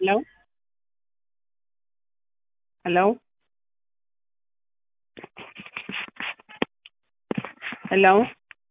Hello? Hello? Hello?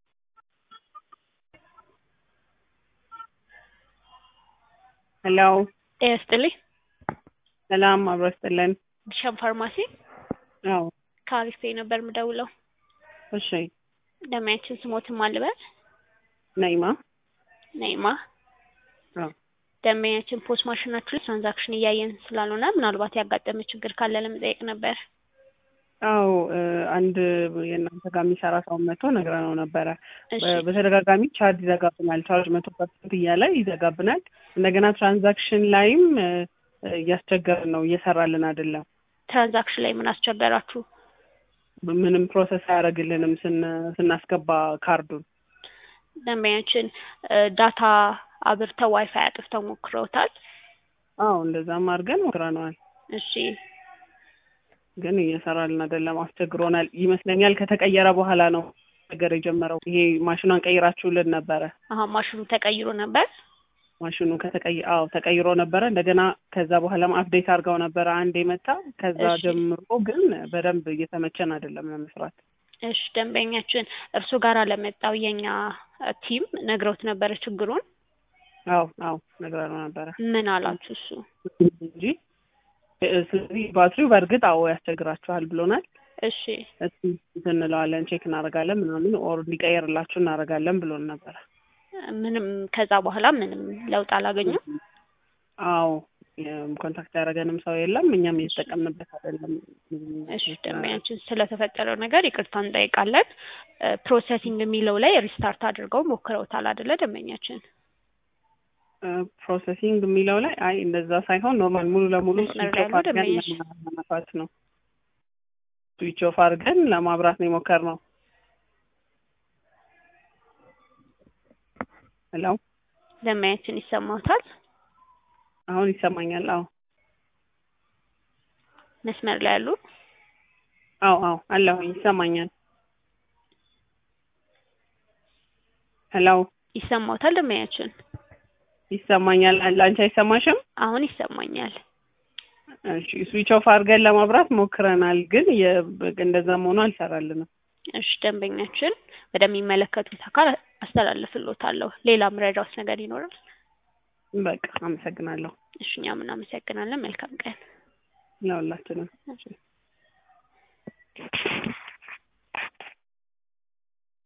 Hello? ኤስጥልኝ ሰላም አብረስተለን ዲሻም ፋርማሲ አዎ ካሪስቴ ነበር ምደውለው እሺ ደማያችን ስሞትን ማልበል ነይማ ነይማ አዎ ደማያችን ፖስት ማሽናችሁ ትራንዛክሽን እያየን ስላልሆነ ምናልባት ያጋጠመ ችግር ካለ ለመጠየቅ ነበር አዎ አንድ የእናንተ ጋር የሚሰራ ሰው መጥቶ ነግረነው ነበረ እሺ በተደጋጋሚ ቻርጅ ይዘጋብናል ቻርጅ 100% እያለ ይዘጋብናል እንደገና ትራንዛክሽን ላይም እያስቸገረን ነው እየሰራልን አይደለም ትራንዛክሽን ላይ ምን አስቸገራችሁ ምንም ፕሮሰስ አያደርግልንም ስናስገባ ካርዱን ደማያችን ዳታ አብርተው ዋይፋይ አጥፍተው ሞክረውታል አዎ እንደዛም አድርገን ሞክረናል እሺ ግን እየሰራልን አይደለም አስቸግሮናል ይመስለኛል ከተቀየረ በኋላ ነው ነገር የጀመረው ይሄ ማሽኑን ቀይራችሁልን ነበረ ማሽኑ ተቀይሮ ነበር ማሽኑ ተቀይሮ ነበረ እንደገና ከዛ በኋላም አፕዴት አድርገው ነበረ አንዴ መጣ ከዛ ጀምሮ ግን በደንብ እየተመቸን አይደለም ለመስራት እሺ ደንበኛችን እርሱ ጋር ለመጣው የኛ ቲም ነግረውት ነበር ችግሩን አዎ ነግረው ነበር ምን አላችሁ እሱ እንጂ ስለዚህ ባትሪው በርግጥ ያስቸግራችኋል ብሎናል እሺ እንለዋለን ቼክ እናደርጋለን ምናምን ኦር ሊቀየርላችሁ እናደርጋለን ብሎን ነበር ምንም ከዛ በኋላ ምንም ለውጥ አላገኙም አዎ ኮንታክት ያደረገንም ሰው የለም እኛም እየተጠቀምንበት አይደለም እሺ ደንበኛችን ስለተፈጠረው ነገር ይቅርታ እንጠይቃለን ፕሮሰሲንግ የሚለው ላይ ሪስታርት አድርገው ሞክረውታል አይደለ ደንበኛችን ፕሮሰሲንግ የሚለው ላይ እንደዛ ሳይሆን ኖርማል ሙሉ ለሙሉ ስዊች ኦፍ አድርገን ለማብራት ነው የሞከርነው ሄሎ ደንበኛችን ይሰማዎታል አሁን ይሰማኛል አዎ መስመር ላይ ያሉ አዎ አለሁ ይሰማኛል ሄሎ ይሰማዎታል ደንበኛችን ይሰማኛል አንቺ አይሰማሽም አሁን ይሰማኛል እሺ ስዊች ኦፍ አድርገን ለማብራት ሞክረናል ግን እንደዛም ሆኖ አልሰራልንም እሺ ደንበኛችን ወደሚመለከቱት አካል አስተላልፍልዎታለሁ ሌላ ምረዳውስ ነገር ይኖራል በቃ አመሰግናለሁ እሺ እኛም እናመሰግናለን መልካም ቀን ለሁላችንም